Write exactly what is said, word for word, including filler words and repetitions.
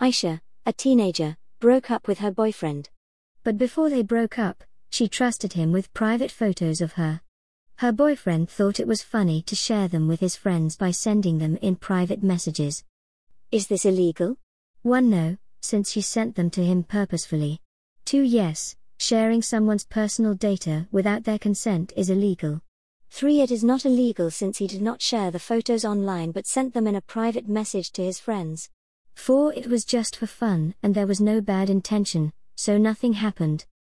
Aisha, a teenager, broke up with her boyfriend. But before they broke up, she trusted him with private photos of her. Her boyfriend thought it was funny to share them with his friends by sending them in private messages. Is this illegal? one No, since she sent them to him purposefully. two Yes, sharing someone's personal data without their consent is illegal. three It is not illegal since he did not share the photos online but sent them in a private message to his friends. four It was just for fun and there was no bad intention, so nothing happened.